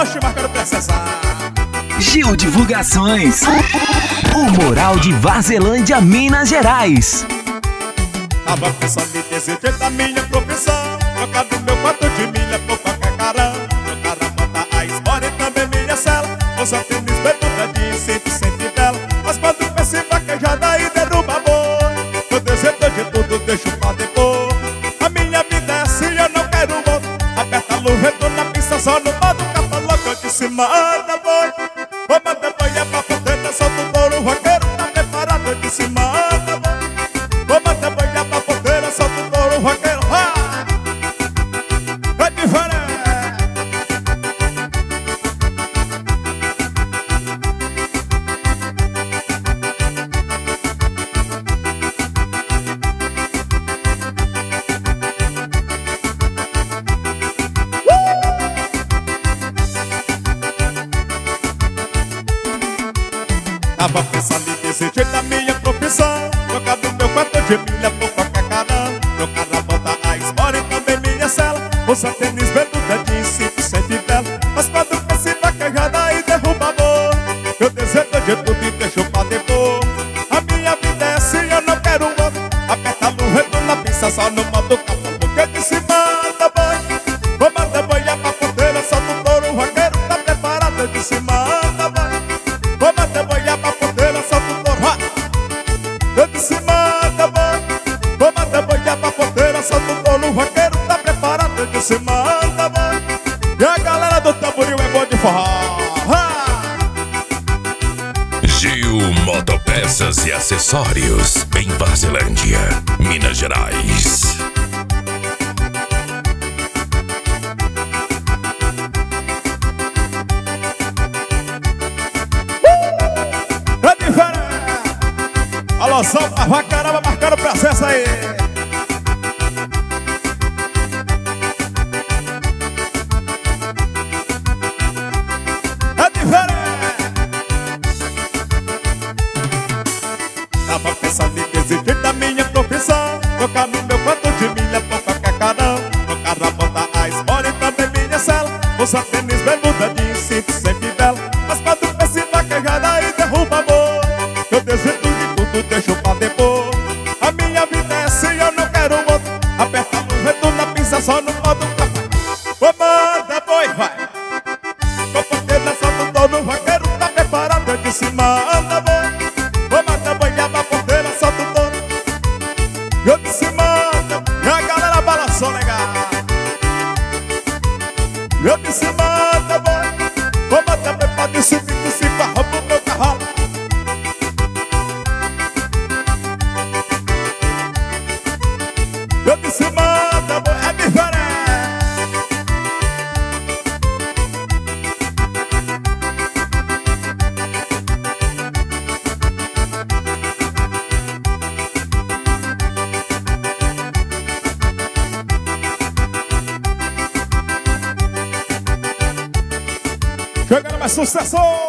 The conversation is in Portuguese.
Oxe, mas quero processar. Gil Divulgações, o Moral de Varzelândia, Minas Gerais. Tava pensando em decidir da minha profissão, trocar do meu quarto de milha por qualquer carão, trocar a bota, a espora e também minha cela, usar tênis bermuda de 100% dela. Mas quando penso em vaquejada e derruba boi, eu desejo de tudo, deixo pra depois. A minha vida é assim, eu não quero outro. Aperta a luva, tô na pista só no modo capa louca. Eu disse, manda boi, vou mandar boi, é pra poteta, solta o touro, o vaqueiro tá preparado. Eu disse, manda boi, vou mandar boi, é pra poteta, solta o touro, o vaqueiro, é diferente. Tava pensando em decidir da minha profissão, trocar do meu quarto de milha por qualquer carão, trocar a bota, a espora e também minha cela, usar tênis bermuda de 100% dela. Mas quando penso em vaquejada e derruba boi, eu desejo de tudo e deixo pra depois. A minha vida é assim, eu não quero outro. Aperta a luva, eu tô na pista só no modo capa louca. Eu disse, manda boi, vou mandar boi, é pra ponteira, solta o touro, o vaqueiro tá preparado. Eu disse, manda boi, vou mandar boi, é pra ponteira, solta o touro, eu disse, manda boi, vou mandar boi, é pra ponteira, solta o touro, o vaqueiro tá preparado. Eu disse, manda boi, e a galera do tamboril é bom de forró. Gil Motopeças e Acessórios, em Varzelândia, Minas Gerais. É diferente. Alô, salve pra caramba, marcando processo aí. É diferente. Tava pensando em desistir da minha profissão, trocar no meu quarto de milha por qualquer carão, trocar a bota, a espora e também minha cela, usar tênis bermuda de 100% dela. Mas quando penso em vaquejada e derruba boi, eu desejo de tudo, deixo pra depois. A minha vida é assim, eu não quero outro. Aperta a luva, tu na pista só no modo capa. Vou mandar boi, vai. Com poteta, solta o touro, o vaqueiro tá preparado. Eu disse, manda boi, vou mandar boi, é pra ponteira, solta o touro. Eu disse, manda, e a galera balançou legal. Eu disse, manda boi, vou mandar boi, pode subir, tu se farra pro meu cavalo. Eu disse, manda boi, é diferente. Chegando mais sucesso!